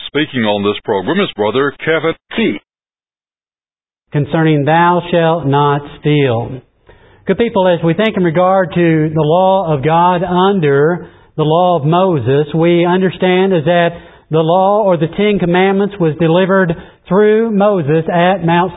speaking on this program is Brother Kevin T. Concerning thou shalt not steal. Good people, as we think in regard to the law of God under the law of Moses, we understand is that the law or the Ten Commandments was delivered through Moses at Mount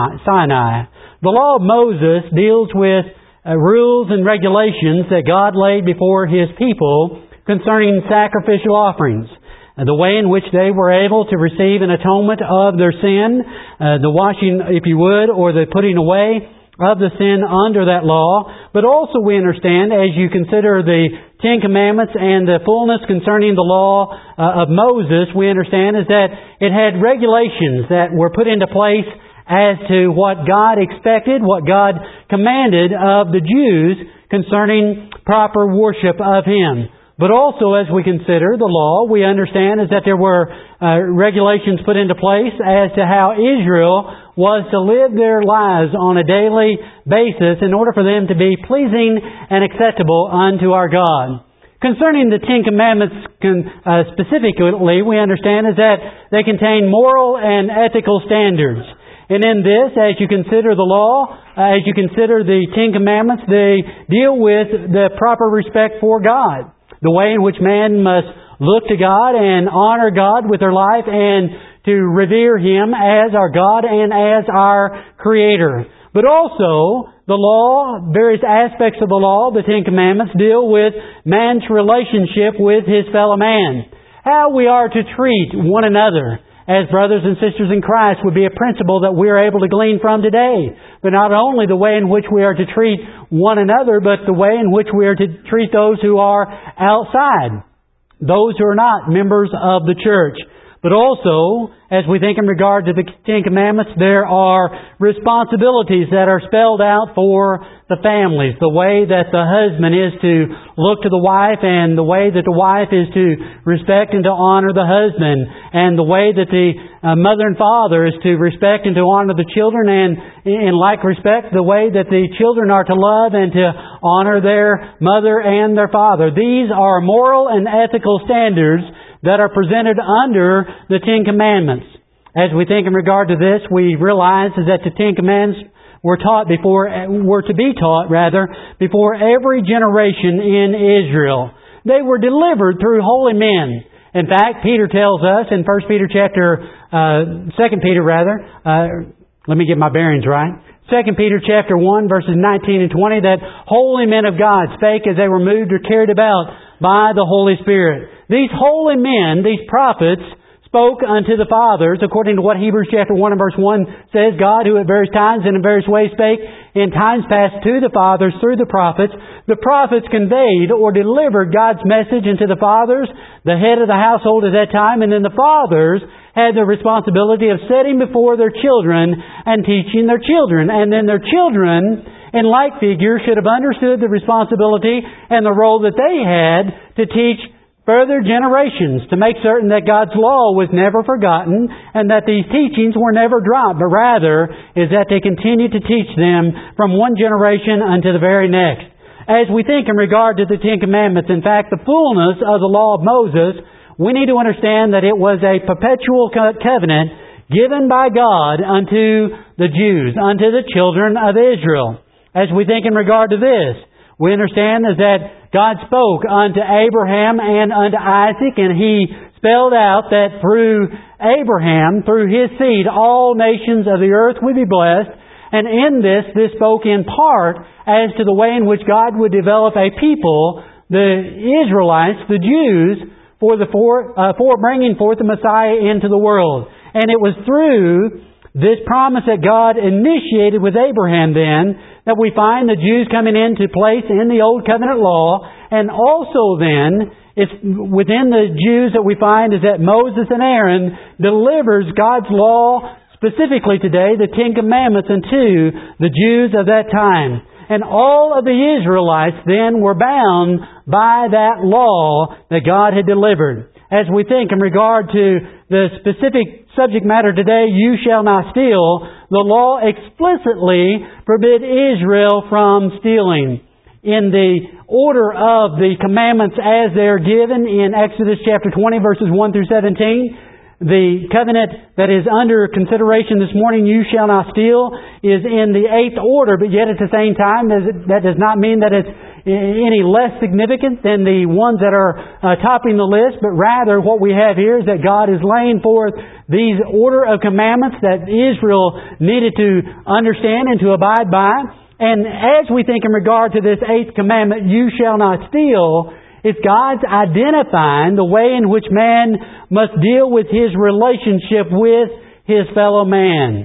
Sinai. The law of Moses deals with rules and regulations that God laid before His people concerning sacrificial offerings. The way in which they were able to receive an atonement of their sin, the washing, if you would, or the putting away of the sin under that law. But also we understand, as you consider the Ten Commandments and the fullness concerning the law of Moses, we understand is that it had regulations that were put into place as to what God expected, what God commanded of the Jews concerning proper worship of Him. But also, as we consider the law, we understand is that there were regulations put into place as to how Israel was to live their lives on a daily basis in order for them to be pleasing and acceptable unto our God. Concerning the Ten Commandments specifically, we understand is that they contain moral and ethical standards. And in this, as you consider the law, as you consider the Ten Commandments, they deal with the proper respect for God. The way in which man must look to God and honor God with their life and to revere Him as our God and as our Creator. But also, the law, various aspects of the law, the Ten Commandments, deal with man's relationship with his fellow man. How we are to treat one another as brothers and sisters in Christ would be a principle that we are able to glean from today. But not only the way in which we are to treat one another, but the way in which we are to treat those who are outside, those who are not members of the church. But also, as we think in regard to the Ten Commandments, there are responsibilities that are spelled out for the families. The way that the husband is to look to the wife, and the way that the wife is to respect and to honor the husband, and the way that the mother and father is to respect and to honor the children, and in like respect, the way that the children are to love and to honor their mother and their father. These are moral and ethical standards that are presented under the Ten Commandments. As we think in regard to this, we realize that the Ten Commandments were to be taught before every generation in Israel. They were delivered through holy men. In fact, Peter tells us in 2 Peter let me get my bearings right. 2 Peter chapter 1 verses 19 and 20, that holy men of God spake as they were moved or carried about by the Holy Spirit. These holy men, these prophets, spoke unto the fathers, according to what Hebrews chapter 1 and verse 1 says, God, who at various times and in various ways spake in times past to the fathers through the prophets. The prophets conveyed or delivered God's message unto the fathers, the head of the household at that time, and then the fathers had the responsibility of setting before their children and teaching their children. And then their children, in like figure, should have understood the responsibility and the role that they had to teach further generations, to make certain that God's law was never forgotten and that these teachings were never dropped, but rather is that they continued to teach them from one generation unto the very next. As we think in regard to the Ten Commandments, in fact, the fullness of the law of Moses, we need to understand that it was a perpetual covenant given by God unto the Jews, unto the children of Israel. As we think in regard to this, we understand is that God spoke unto Abraham and unto Isaac, and He spelled out that through Abraham, through his seed, all nations of the earth would be blessed. And in this spoke in part as to the way in which God would develop a people, the Israelites, the Jews, for bringing forth the Messiah into the world. And it was through this promise that God initiated with Abraham then that we find the Jews coming into place in the Old Covenant law. And also then, it's within the Jews that we find is that Moses and Aaron delivers God's law, specifically today, the Ten Commandments, unto the Jews of that time. And all of the Israelites then were bound by that law that God had delivered. As we think in regard to the specific subject matter today, you shall not steal, the law explicitly forbid Israel from stealing. In the order of the commandments as they're given in Exodus chapter 20 verses 1 through 17, The covenant that is under consideration this morning, you shall not steal, is in the 8th order, but yet at the same time, that does not mean that it's any less significant than the ones that are topping the list, but rather what we have here is that God is laying forth these order of commandments that Israel needed to understand and to abide by. And as we think in regard to this 8th commandment, you shall not steal, it's God's identifying the way in which man must deal with his relationship with his fellow man.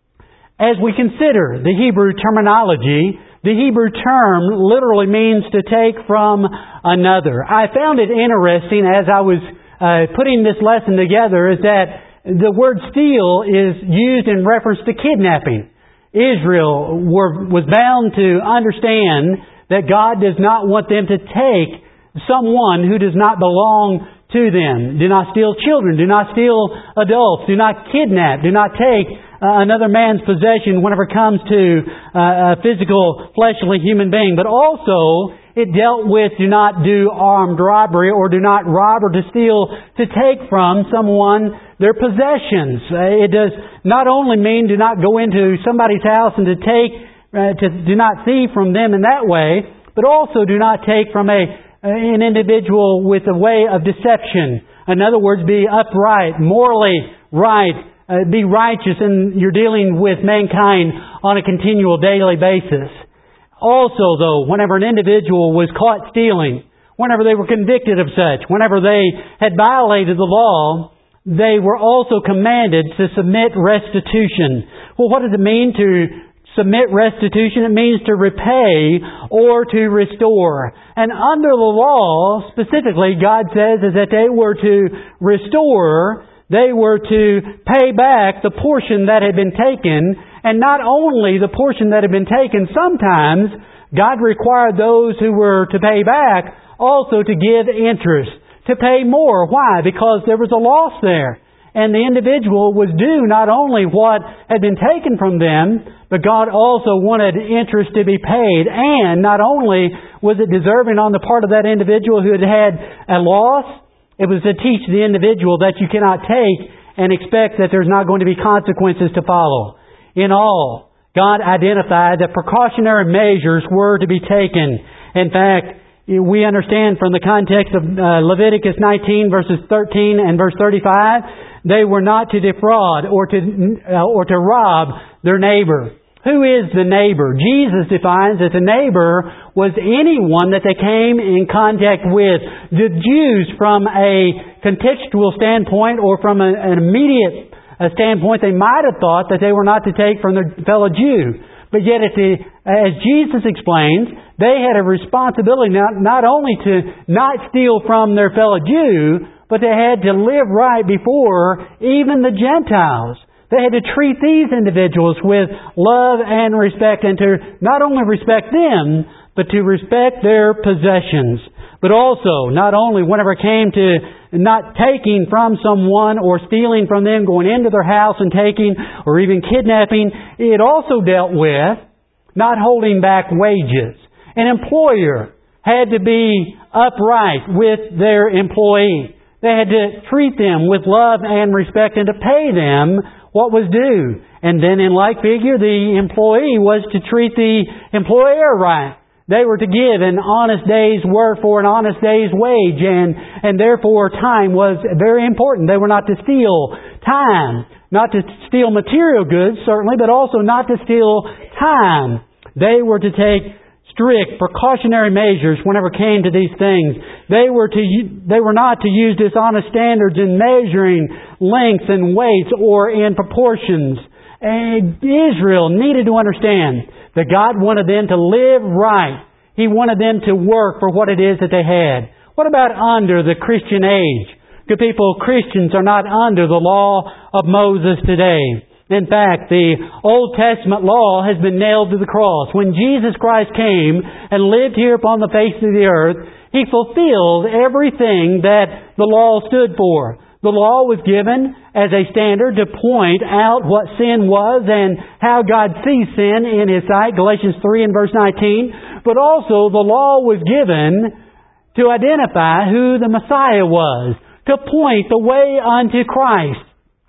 As we consider the Hebrew terminology, the Hebrew term literally means to take from another. I found it interesting as I was putting this lesson together is that the word steal is used in reference to kidnapping. Israel was bound to understand that God does not want them to take someone who does not belong to them. Do not steal children. Do not steal adults. Do not kidnap. Do not take another man's possession whenever it comes to a physical, fleshly human being. But also, it dealt with do not do armed robbery or do not rob or to steal to take from someone their possessions. It does not only mean do not go into somebody's house and to do not thieve from them in that way, but also do not take from an individual with a way of deception. In other words, be upright, morally right, be righteous in your dealing with mankind on a continual daily basis. Also, though, whenever an individual was caught stealing, whenever they were convicted of such, whenever they had violated the law, they were also commanded to submit restitution. Well, what does it mean to submit restitution? It means to repay or to restore. And under the law, specifically, God says is that they were to restore, they were to pay back the portion that had been taken. And not only the portion that had been taken, sometimes God required those who were to pay back also to give interest, to pay more. Why? Because there was a loss there. And the individual was due not only what had been taken from them, but God also wanted interest to be paid. And not only was it deserving on the part of that individual who had had a loss, it was to teach the individual that you cannot take and expect that there's not going to be consequences to follow. In all, God identified that precautionary measures were to be taken. In fact, we understand from the context of Leviticus 19 verses 13 and verse 35, they were not to defraud or to rob their neighbor. Who is the neighbor? Jesus defines that the neighbor was anyone that they came in contact with. The Jews, from a contextual standpoint or from an immediate standpoint, they might have thought that they were not to take from their fellow Jew. But yet, as Jesus explains, they had a responsibility not only to not steal from their fellow Jew, but they had to live right before even the Gentiles. They had to treat these individuals with love and respect, and to not only respect them, but to respect their possessions. But also, not only whenever it came to not taking from someone or stealing from them, going into their house and taking or even kidnapping, it also dealt with not holding back wages. An employer had to be upright with their employee. They had to treat them with love and respect and to pay them what was due. And then in like figure, the employee was to treat the employer right. They were to give an honest day's work for an honest day's wage, and therefore time was very important. They were not to steal time, not to steal material goods, certainly, but also not to steal time. They were to take strict precautionary measures whenever it came to these things. They were not to use dishonest standards in measuring lengths and weights or in proportions. And Israel needed to understand that God wanted them to live right. He wanted them to work for what it is that they had. What about under the Christian age? Good people, Christians are not under the law of Moses today. In fact, the Old Testament law has been nailed to the cross. When Jesus Christ came and lived here upon the face of the earth, He fulfilled everything that the law stood for. The law was given as a standard to point out what sin was and how God sees sin in His sight, Galatians 3 and verse 19. But also the law was given to identify who the Messiah was, to point the way unto Christ.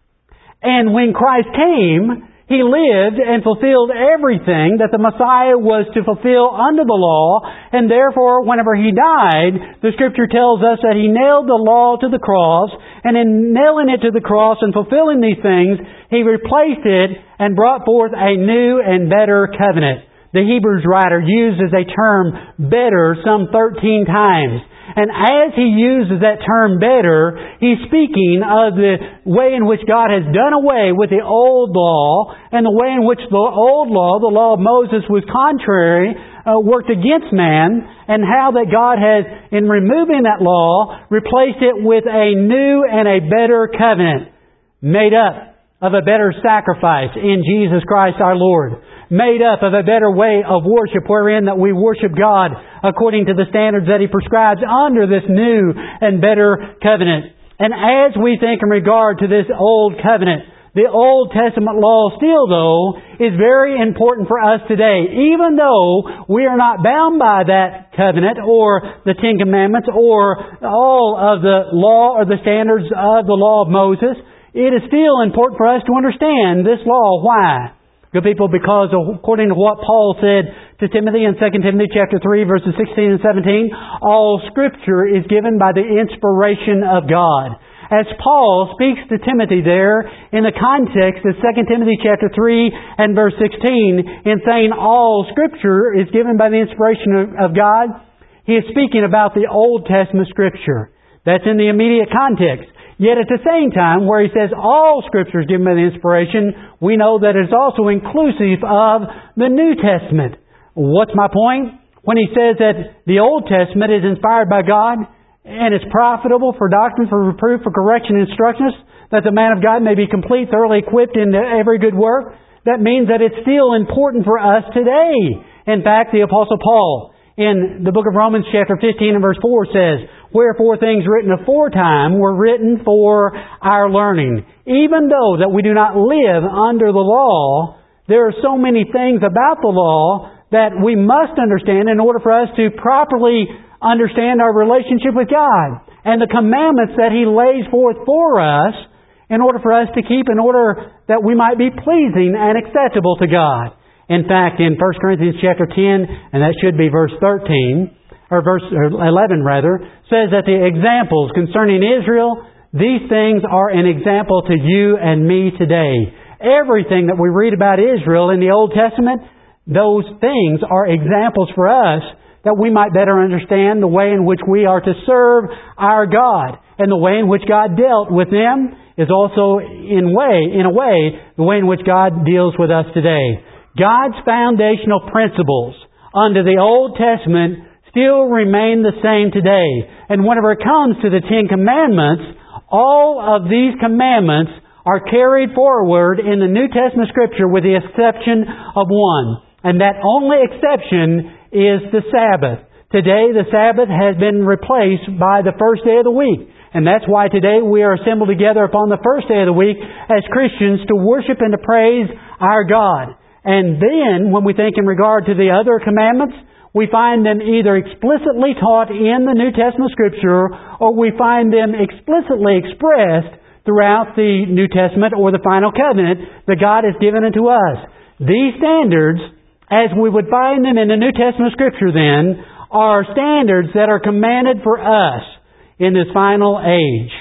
And when Christ came, He lived and fulfilled everything that the Messiah was to fulfill under the law, and therefore, whenever He died, the Scripture tells us that He nailed the law to the cross, and in nailing it to the cross and fulfilling these things, He replaced it and brought forth a new and better covenant. The Hebrews writer uses a term, better, some 13 times. And as he uses that term better, he's speaking of the way in which God has done away with the old law, and the way in which the old law, the law of Moses, was contrary, worked against man, and how that God has, in removing that law, replaced it with a new and a better covenant, made up of a better sacrifice in Jesus Christ our Lord, made up of a better way of worship, wherein that we worship God according to the standards that He prescribes under this new and better covenant. And as we think in regard to this old covenant, the Old Testament law still, though, is very important for us today. Even though we are not bound by that covenant or the Ten Commandments or all of the law or the standards of the law of Moses, it is still important for us to understand this law. Why? Good people, because according to what Paul said to Timothy in 2 Timothy chapter 3, verses 16 and 17, all Scripture is given by the inspiration of God. As Paul speaks to Timothy there in the context of 2 Timothy chapter 3 and verse 16, in saying all Scripture is given by the inspiration of God, he is speaking about the Old Testament Scripture. That's in the immediate context. Yet at the same time, where he says all Scripture is given by the inspiration, we know that it's also inclusive of the New Testament. What's my point? When he says that the Old Testament is inspired by God and is profitable for doctrine, for reproof, for correction, and instruction, that the man of God may be complete, thoroughly equipped in every good work, that means that it's still important for us today. In fact, the Apostle Paul in the book of Romans chapter 15 and verse 4 says, "Wherefore things written aforetime were written for our learning." Even though that we do not live under the law, there are so many things about the law that we must understand in order for us to properly understand our relationship with God, and the commandments that He lays forth for us in order for us to keep, in order that we might be pleasing and acceptable to God. In fact, in 1 Corinthians chapter 10, and that should be verse 13, or verse 11 rather, says that the examples concerning Israel, these things are an example to you and me today. Everything that we read about Israel in the Old Testament, those things are examples for us that we might better understand the way in which we are to serve our God. And the way in which God dealt with them is also in a way, the way in which God deals with us today. God's foundational principles under the Old Testament still remain the same today. And whenever it comes to the Ten Commandments, all of these commandments are carried forward in the New Testament Scripture with the exception of one. And that only exception is the Sabbath. Today the Sabbath has been replaced by the first day of the week. And that's why today we are assembled together upon the first day of the week as Christians to worship and to praise our God. And then, when we think in regard to the other commandments, we find them either explicitly taught in the New Testament Scripture, or we find them explicitly expressed throughout the New Testament or the final covenant that God has given unto us. These standards, as we would find them in the New Testament Scripture then, are standards that are commanded for us in this final age.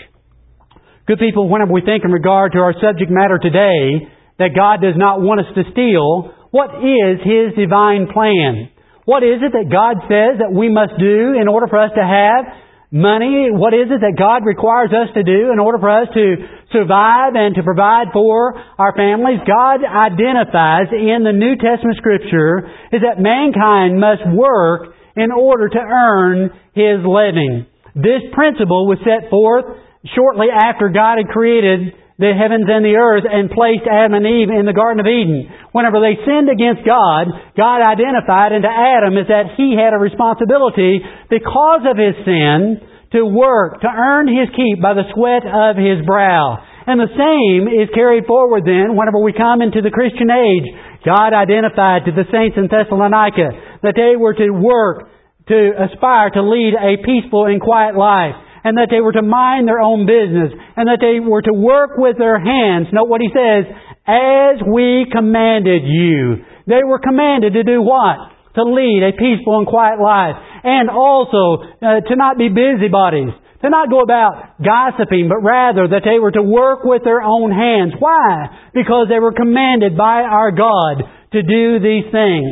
Good people, whenever we think in regard to our subject matter today, that God does not want us to steal, what is His divine plan? What is it that God says that we must do in order for us to have money? What is it that God requires us to do in order for us to survive and to provide for our families? God identifies in the New Testament Scripture is that mankind must work in order to earn his living. This principle was set forth shortly after God had created the heavens and the earth and placed Adam and Eve in the Garden of Eden. Whenever they sinned against God, God identified into Adam as that he had a responsibility because of his sin to work, to earn his keep by the sweat of his brow. And the same is carried forward then whenever we come into the Christian age. God identified to the saints in Thessalonica that they were to work, to aspire to lead a peaceful and quiet life. and that they were to mind their own business, and that they were to work with their hands. Note what he says, as we commanded you. They were commanded to do what? To lead a peaceful and quiet life. And also to not be busybodies. To not go about gossiping, but rather that they were to work with their own hands. Why? Because they were commanded by our God to do these things.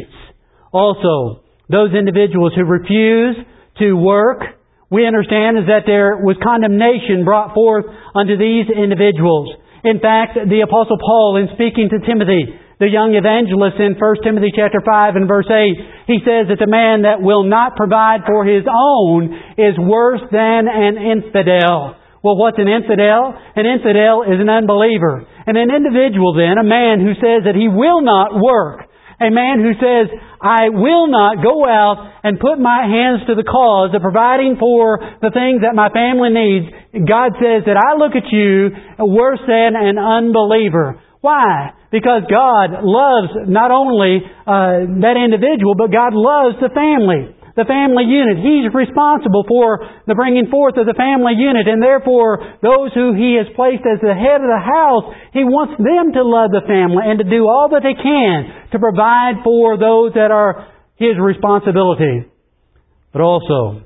Also, those individuals who refuse to work, we understand is that there was condemnation brought forth unto these individuals. In fact, the Apostle Paul, in speaking to Timothy, the young evangelist in 1 Timothy chapter 5 and verse 8, he says that the man that will not provide for his own is worse than an infidel. Well, what's an infidel? An infidel is an unbeliever. And an individual then, a man who says that he will not work, a man who says, I will not go out and put my hands to the cause of providing for the things that my family needs, God says that I look at you worse than an unbeliever. Why? Because God loves not only that individual, but God loves the family unit. He's responsible for the bringing forth of the family unit, and therefore those who He has placed as the head of the house, He wants them to love the family and to do all that they can to provide for those that are His responsibility. But also,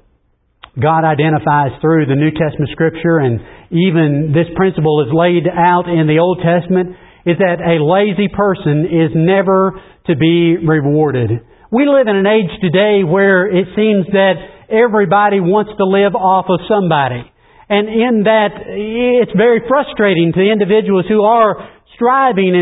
God identifies through the New Testament Scripture, and even this principle is laid out in the Old Testament, is that a lazy person is never to be rewarded. We live in an age today where it seems that everybody wants to live off of somebody. And in that, it's very frustrating to individuals who are striving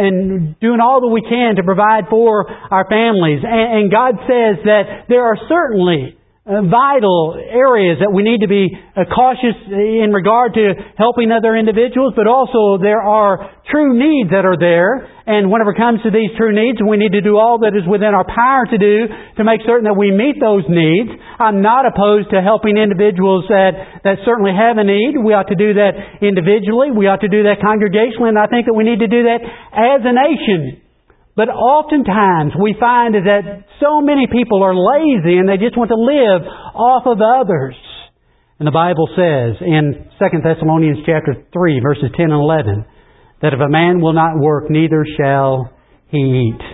and doing all that we can to provide for our families. And God says that there are certainly vital areas that we need to be cautious in regard to helping other individuals, but also there are true needs that are there. And whenever it comes to these true needs, we need to do all that is within our power to do to make certain that we meet those needs. I'm not opposed to helping individuals that certainly have a need. We ought to do that individually. We ought to do that congregationally. And I think that we need to do that as a nation. But oftentimes we find is that so many people are lazy and they just want to live off of others. And the Bible says in 2 Thessalonians chapter 3 verses 10 and 11 that if a man will not work, neither shall he eat.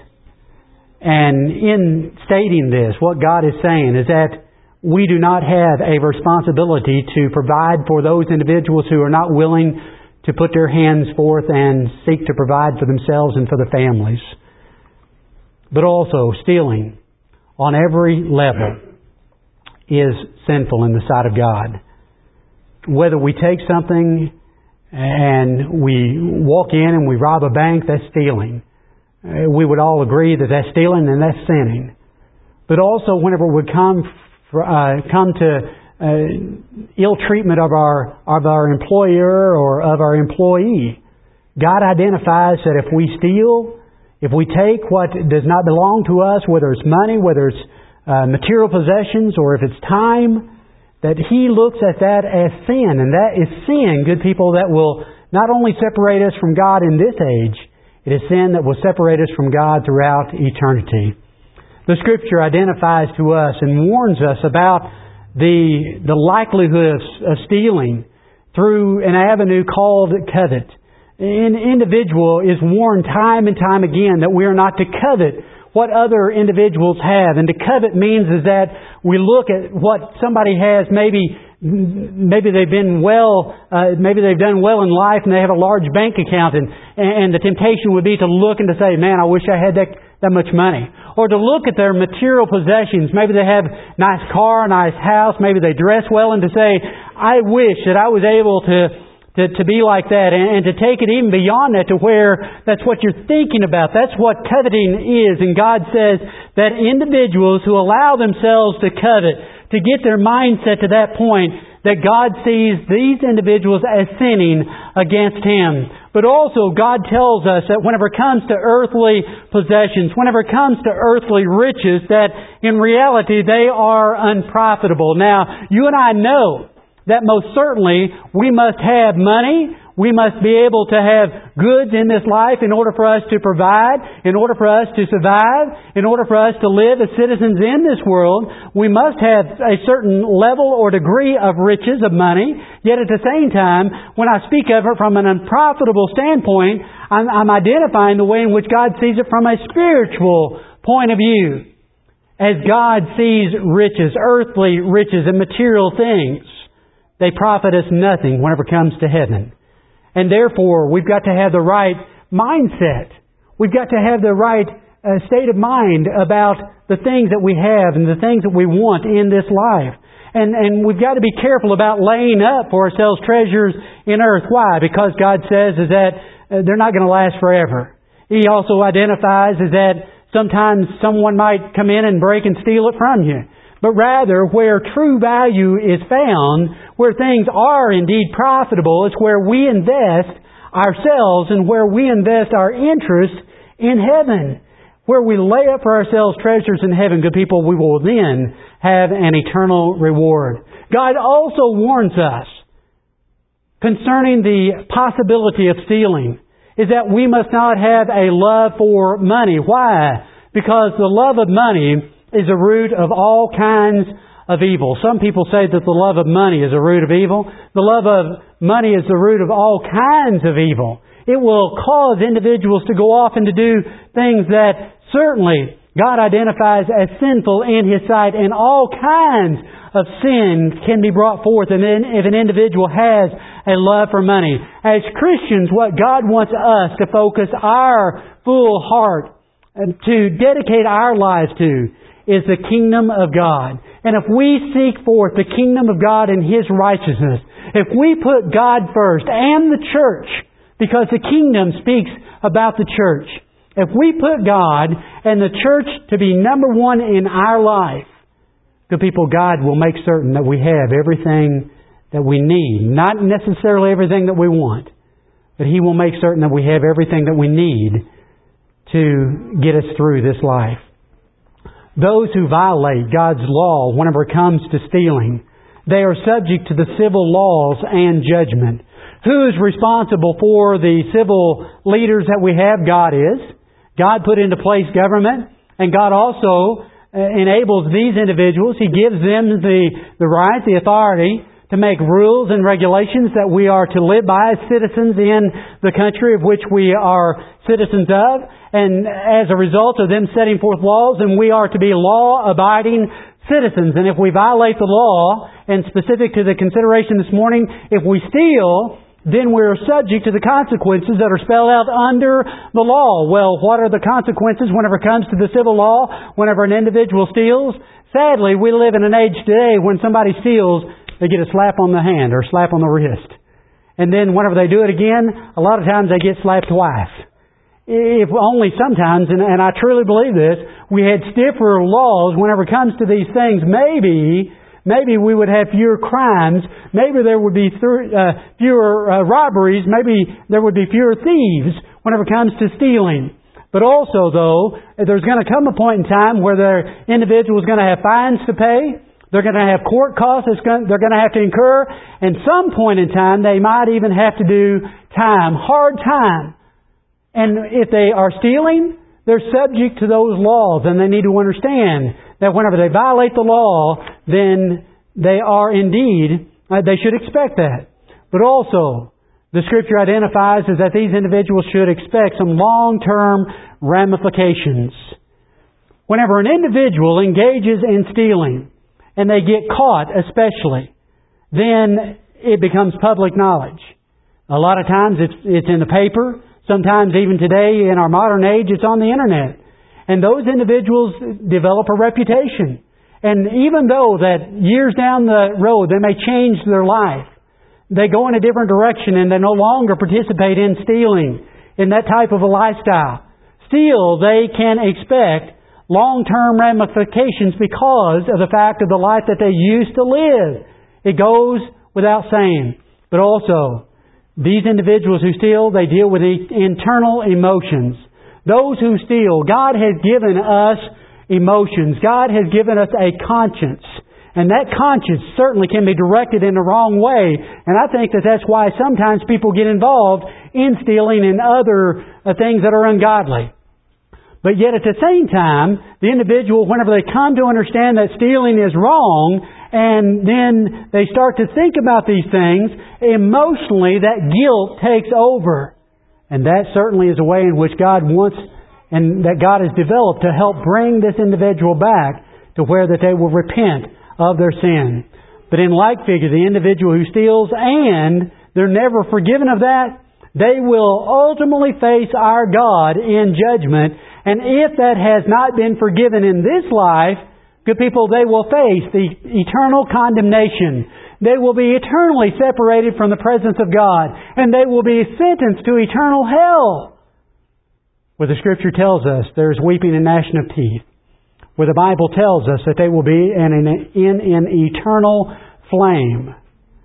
And in stating this, what God is saying is that we do not have a responsibility to provide for those individuals who are not willing to put their hands forth and seek to provide for themselves and for their families. But also, stealing on every level is sinful in the sight of God. Whether we take something and we walk in and we rob a bank, that's stealing. We would all agree that that's stealing and that's sinning. But also, whenever we come to ill treatment of our employer or of our employee, God identifies that if we steal, if we take what does not belong to us, whether it's money, whether it's material possessions, or if it's time, that He looks at that as sin. And that is sin, good people, that will not only separate us from God in this age, it is sin that will separate us from God throughout eternity. The Scripture identifies to us and warns us about the likelihood of stealing through an avenue called covet. An individual is warned time and time again that we are not to covet what other individuals have. And to covet means is that we look at what somebody has. Maybe they've been well, maybe they've done well in life and they have a large bank account, and the temptation would be to look and to say, man, I wish I had that much money. Or to look at their material possessions. Maybe they have a nice car, a nice house, maybe they dress well, and to say, I wish that I was able to be like that, and to take it even beyond that to where that's what you're thinking about. That's what coveting is. And God says that individuals who allow themselves to covet, to get their mindset to that point, that God sees these individuals as sinning against Him. But also God tells us that whenever it comes to earthly possessions, whenever it comes to earthly riches, that in reality they are unprofitable. Now, you and I know that most certainly we must have money, We must be able to have goods in this life in order for us to provide, in order for us to survive, in order for us to live as citizens in this world. We must have a certain level or degree of riches, of money. Yet at the same time, when I speak of it from an unprofitable standpoint, I'm identifying the way in which God sees it from a spiritual point of view. As God sees riches, earthly riches and material things, they profit us nothing whenever it comes to heaven. And therefore, we've got to have the right mindset. We've got to have the right state of mind about the things that we have and the things that we want in this life. And we've got to be careful about laying up for ourselves treasures in earth. Why? Because God says is that they're not going to last forever. He also identifies is that sometimes someone might come in and break and steal it from you. But rather, where true value is found, where things are indeed profitable, it's where we invest ourselves and where we invest our interest in heaven. Where we lay up for ourselves treasures in heaven, good people, we will then have an eternal reward. God also warns us concerning the possibility of stealing, is that we must not have a love for money. Why? Because the love of money is a root of all kinds of evil. Some people say that the love of money is a root of evil. The love of money is the root of all kinds of evil. It will cause individuals to go off and to do things that certainly God identifies as sinful in His sight, and all kinds of sin can be brought forth if an individual has a love for money. As Christians, what God wants us to focus our full heart and to dedicate our lives to is the kingdom of God. And if we seek forth the kingdom of God and His righteousness, if we put God first and the church, because the kingdom speaks about the church, if we put God and the church to be number one in our life, good people, God will make certain that we have everything that we need. Not necessarily everything that we want, but He will make certain that we have everything that we need to get us through this life. Those who violate God's law whenever it comes to stealing, they are subject to the civil laws and judgment. Who is responsible for the civil leaders that we have? God is. God put into place government, and God also enables these individuals. He gives them the right, the authority to make rules and regulations that we are to live by as citizens in the country of which we are citizens of. And as a result of them setting forth laws, and we are to be law-abiding citizens. And if we violate the law, and specific to the consideration this morning, if we steal, then we're subject to the consequences that are spelled out under the law. Well, what are the consequences whenever it comes to the civil law, whenever an individual steals? Sadly, we live in an age today when somebody steals, they get a slap on the hand or a slap on the wrist. And then whenever they do it again, a lot of times they get slapped twice. If only sometimes, and I truly believe this, we had stiffer laws whenever it comes to these things, maybe we would have fewer crimes, maybe there would be fewer robberies, maybe there would be fewer thieves whenever it comes to stealing. But also, though, there's going to come a point in time where the individual is going to have fines to pay, they're going to have court costs they're going to have to incur, and some point in time they might even have to do time, hard time. And if they are stealing, they're subject to those laws, and they need to understand that whenever they violate the law, then they are indeed, they should expect that. But also, the Scripture identifies is that these individuals should expect some long-term ramifications. Whenever an individual engages in stealing, and they get caught especially, then it becomes public knowledge. A lot of times it's in the paper. Sometimes even today in our modern age, it's on the internet. And those individuals develop a reputation. And even though that years down the road they may change their life, they go in a different direction and they no longer participate in stealing, in that type of a lifestyle. Still, they can expect long-term ramifications because of the fact of the life that they used to live. It goes without saying. But also, these individuals who steal, they deal with internal emotions. Those who steal, God has given us emotions. God has given us a conscience. And that conscience certainly can be directed in the wrong way. And I think that that's why sometimes people get involved in stealing and other things that are ungodly. But yet at the same time, the individual, whenever they come to understand that stealing is wrong, and then they start to think about these things, emotionally that guilt takes over. And that certainly is a way in which God wants and that God has developed to help bring this individual back to where that they will repent of their sin. But in like figure, the individual who steals and they're never forgiven of that, they will ultimately face our God in judgment. And if that has not been forgiven in this life, good people, they will face the eternal condemnation. They will be eternally separated from the presence of God. And they will be sentenced to eternal hell. Where the Scripture tells us there's weeping and gnashing of teeth. Where the Bible tells us that they will be in an eternal flame.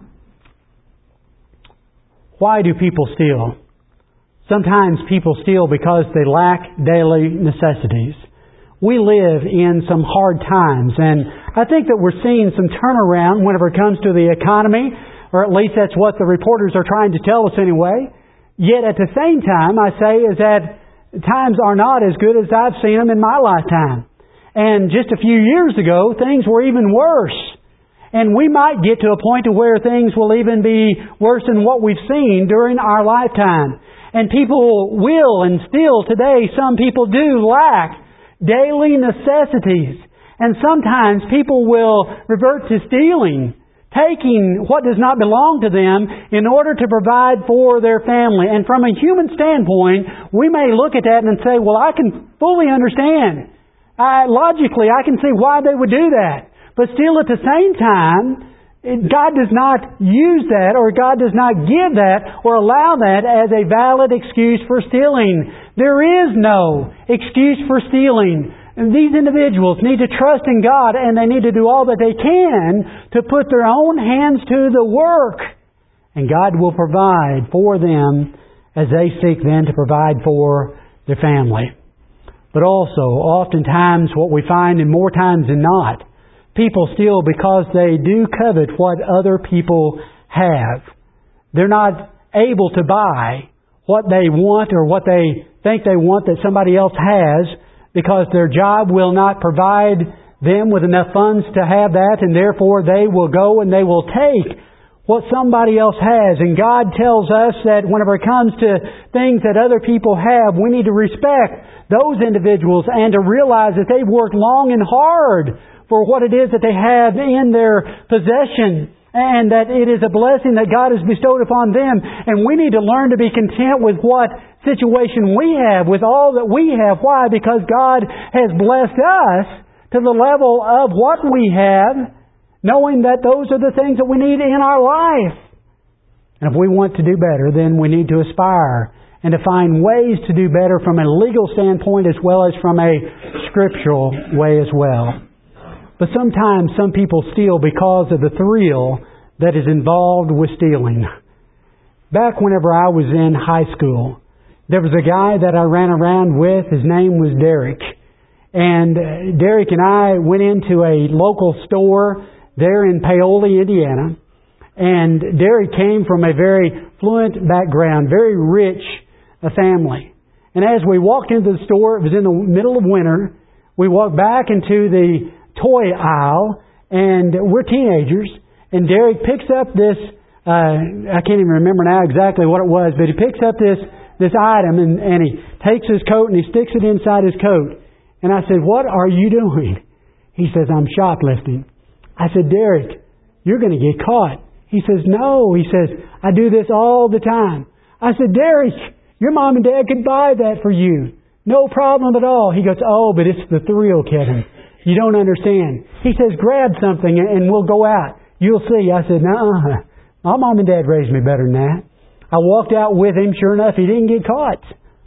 Why do people steal? Sometimes people steal because they lack daily necessities. We live in some hard times, and I think that we're seeing some turnaround whenever it comes to the economy, or at least that's what the reporters are trying to tell us anyway. Yet at the same time, I say is that times are not as good as I've seen them in my lifetime. And just a few years ago, things were even worse. And we might get to a point to where things will even be worse than what we've seen during our lifetime. And people will, and still today, some people do lack daily necessities. And sometimes people will revert to stealing, taking what does not belong to them in order to provide for their family. And from a human standpoint, we may look at that and say, well, I can fully understand. Logically, I can see why they would do that. But still at the same time, God does not use that, or God does not give that or allow that as a valid excuse for stealing. There is no excuse for stealing. And these individuals need to trust in God, and they need to do all that they can to put their own hands to the work. And God will provide for them as they seek then to provide for their family. But also, oftentimes what we find, and more times than not, people steal because they do covet what other people have. They're not able to buy what they want or what they think they want that somebody else has, because their job will not provide them with enough funds to have that, and therefore they will go and they will take what somebody else has. And God tells us that whenever it comes to things that other people have, we need to respect those individuals and to realize that they've worked long and hard for what it is that they have in their possession, and that it is a blessing that God has bestowed upon them. And we need to learn to be content with what situation we have, with all that we have. Why? Because God has blessed us to the level of what we have, knowing that those are the things that we need in our life. And if we want to do better, then we need to aspire and to find ways to do better from a legal standpoint as well as from a scriptural way as well. But sometimes some people steal because of the thrill that is involved with stealing. Back whenever I was in high school, there was a guy that I ran around with. His name was Derek. And Derek and I went into a local store there in Paoli, Indiana. And Derek came from a very fluent background, very rich family. And as we walked into the store, it was in the middle of winter, we walked back into the toy aisle, and we're teenagers, and Derek picks up this, I can't even remember now exactly what it was, but he picks up this item, and he takes his coat and he sticks it inside his coat. And I said, "What are you doing?" He says, "I'm shoplifting." I said, "Derek, you're going to get caught." He says, "No." He says, "I do this all the time." I said, "Derek, your mom and dad could buy that for you. No problem at all." He goes, "Oh, but it's the thrill, Kevin. You don't understand." He says, "Grab something and we'll go out. You'll see." I said, "Nuh-uh. My mom and dad raised me better than that." I walked out with him. Sure enough, he didn't get caught.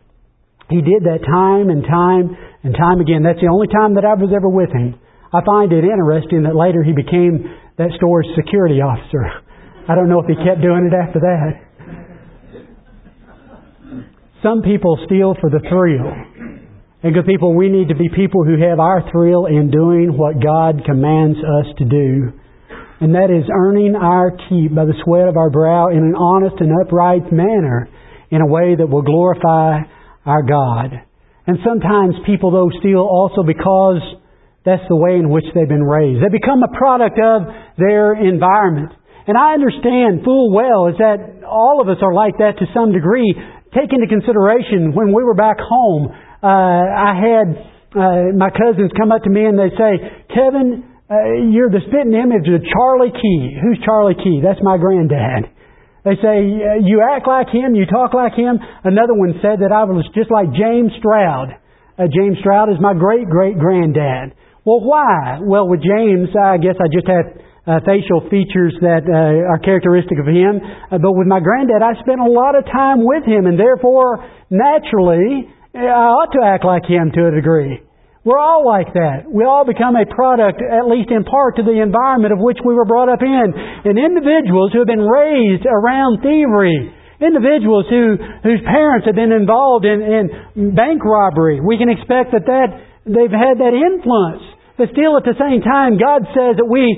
He did that time and time and time again. That's the only time that I was ever with him. I find it interesting that later he became that store's security officer. I don't know if he kept doing it after that. Some people steal for the thrill. And good people, we need to be people who have our thrill in doing what God commands us to do. And that is earning our keep by the sweat of our brow in an honest and upright manner, in a way that will glorify our God. And sometimes people, though, steal also because that's the way in which they've been raised. They become a product of their environment. And I understand full well is that all of us are like that to some degree. Take into consideration when we were back home, I had my cousins come up to me and they say, "Kevin, you're the spitting image of Charlie Key." Who's Charlie Key? That's my granddad. They say, "You act like him, you talk like him." Another one said that I was just like James Stroud. James Stroud is my great-great-granddad. Well, why? Well, with James, I guess I just had facial features that are characteristic of him. But with my granddad, I spent a lot of time with him, and therefore, naturally, I ought to act like him to a degree. We're all like that. We all become a product, at least in part, to the environment of which we were brought up in. And individuals who have been raised around thievery, individuals whose parents have been involved in bank robbery, we can expect that they've had that influence. But still, at the same time, God says that we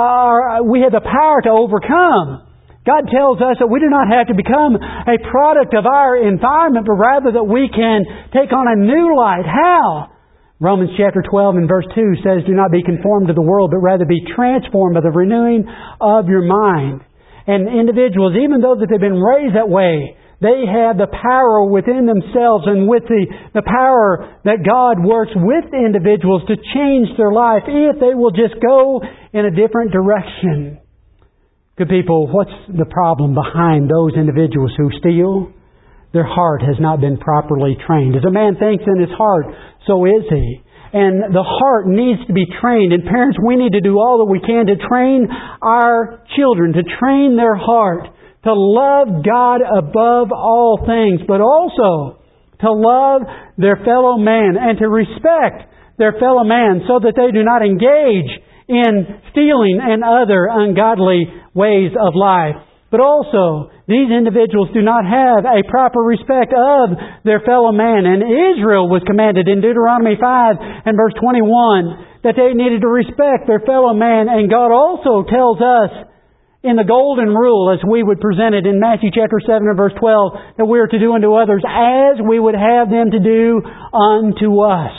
have the power to overcome. God tells us that we do not have to become a product of our environment, but rather that we can take on a new light. How? Romans chapter 12 and verse 2 says, "Do not be conformed to the world, but rather be transformed by the renewing of your mind." And individuals, even though that they've been raised that way, they have the power within themselves and with the power that God works with individuals to change their life if they will just go in a different direction. Good people, what's the problem behind those individuals who steal? Their heart has not been properly trained. As a man thinks in his heart, so is he. And the heart needs to be trained. And parents, we need to do all that we can to train our children, to train their heart, to love God above all things, but also to love their fellow man and to respect their fellow man so that they do not engage in stealing and other ungodly ways of life. But also, these individuals do not have a proper respect of their fellow man. And Israel was commanded in Deuteronomy 5 and verse 21 that they needed to respect their fellow man. And God also tells us in the golden rule, as we would present it in Matthew chapter 7 and verse 12, that we are to do unto others as we would have them to do unto us.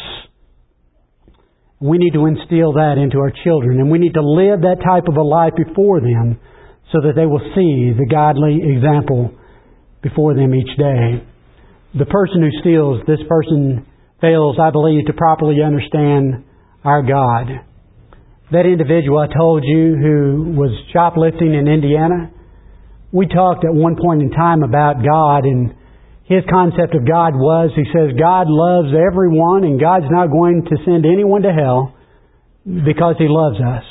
We need to instill that into our children, and we need to live that type of a life before them so that they will see the godly example before them each day. The person who steals, this person fails, I believe, to properly understand our God. That individual I told you who was shoplifting in Indiana, we talked at one point in time about God, and his concept of God was, he says, God loves everyone and God's not going to send anyone to hell because He loves us.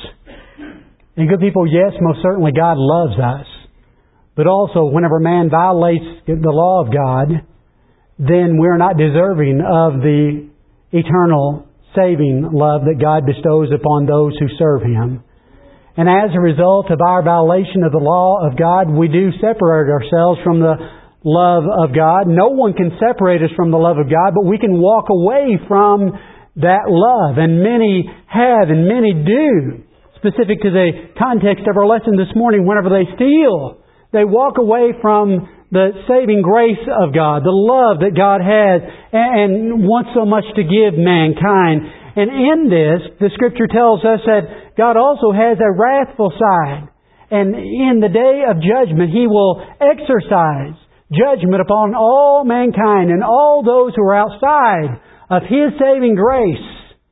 And good people, yes, most certainly God loves us. But also, whenever man violates the law of God, then we're not deserving of the eternal saving love that God bestows upon those who serve Him. And as a result of our violation of the law of God, we do separate ourselves from the love of God. No one can separate us from the love of God, but we can walk away from that love. And many have, and many do. Specific to the context of our lesson this morning, whenever they steal, they walk away from the saving grace of God, the love that God has and wants so much to give mankind. And in this, the Scripture tells us that God also has a wrathful side. And in the day of judgment, He will exercise judgment upon all mankind and all those who are outside of His saving grace.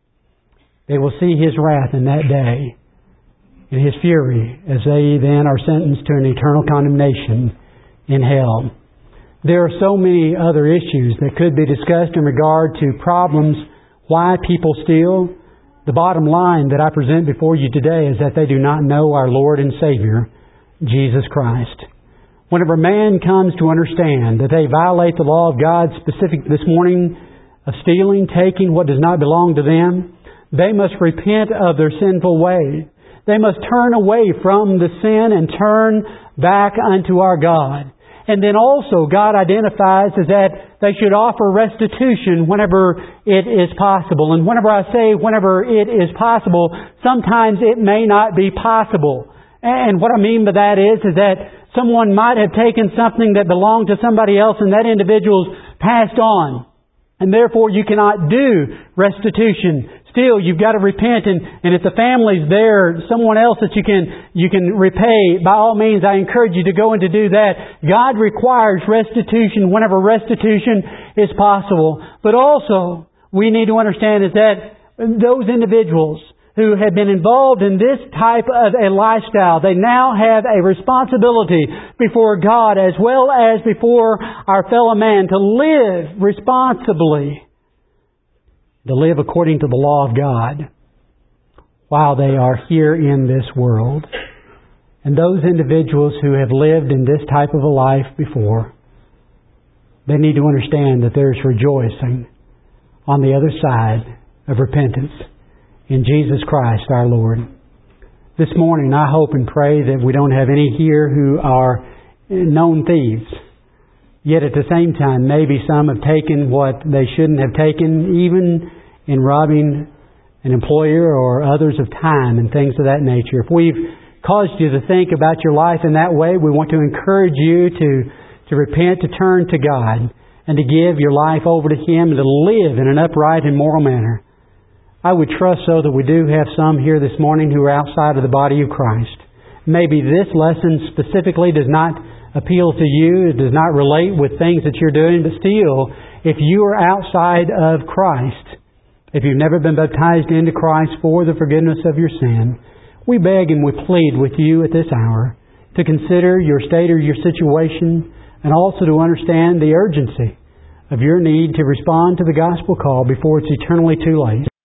They will see His wrath in that day and His fury as they then are sentenced to an eternal condemnation in hell. There are so many other issues that could be discussed in regard to problems why people steal. The bottom line that I present before you today is that they do not know our Lord and Savior, Jesus Christ. Whenever man comes to understand that they violate the law of God, specific this morning of stealing, taking what does not belong to them, they must repent of their sinful ways. They must turn away from the sin and turn back unto our God. And then also God identifies as that they should offer restitution whenever it is possible. And whenever I say whenever it is possible, sometimes it may not be possible. And what I mean by that is that someone might have taken something that belonged to somebody else and that individual's passed on. And therefore you cannot do restitution. Still, you've got to repent, and if the family's there, someone else that you can repay, by all means I encourage you to go and to do that. God requires restitution whenever restitution is possible. But also, we need to understand is that those individuals who have been involved in this type of a lifestyle, they now have a responsibility before God as well as before our fellow man to live responsibly, to live according to the law of God while they are here in this world. And those individuals who have lived in this type of a life before, they need to understand that there's rejoicing on the other side of repentance in Jesus Christ our Lord. This morning I hope and pray that we don't have any here who are known thieves. Yet at the same time, maybe some have taken what they shouldn't have taken, even in robbing an employer or others of time and things of that nature. If we've caused you to think about your life in that way, we want to encourage you to repent, to turn to God, and to give your life over to Him and to live in an upright and moral manner. I would trust so that we do have some here this morning who are outside of the body of Christ. Maybe this lesson specifically does not appeal to you, it does not relate with things that you're doing, but still, if you are outside of Christ, if you've never been baptized into Christ for the forgiveness of your sin, we beg and we plead with you at this hour to consider your state or your situation, and also to understand the urgency of your need to respond to the gospel call before it's eternally too late.